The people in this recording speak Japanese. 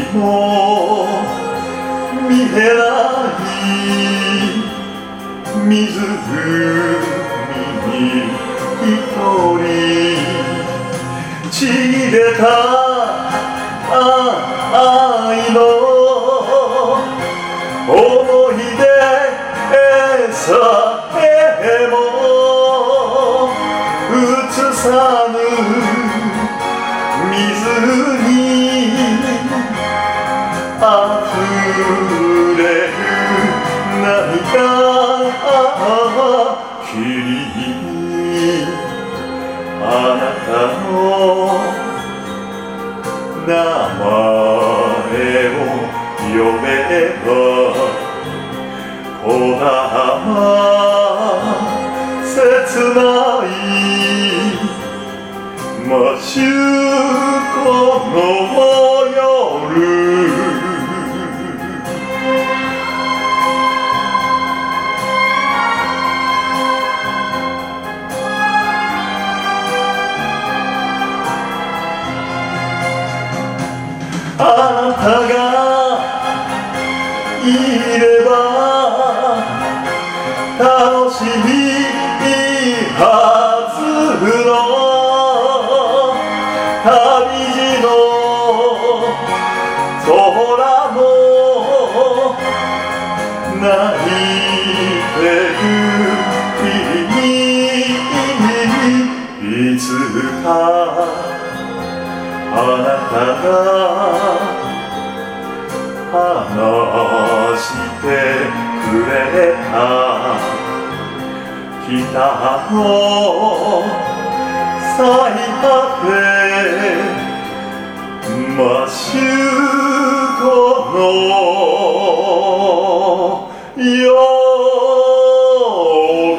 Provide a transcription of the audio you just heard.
も見えない湖に一人ちぎれた愛の思い出さえも映さぬ水に溢れる涙君にあなたの名前を呼べばこだま切ないマシュコの夜あなたがいれば楽しいはずの旅路の空も泣いてる君にいつかあなたが話してくれた北の最果てマシュコの夜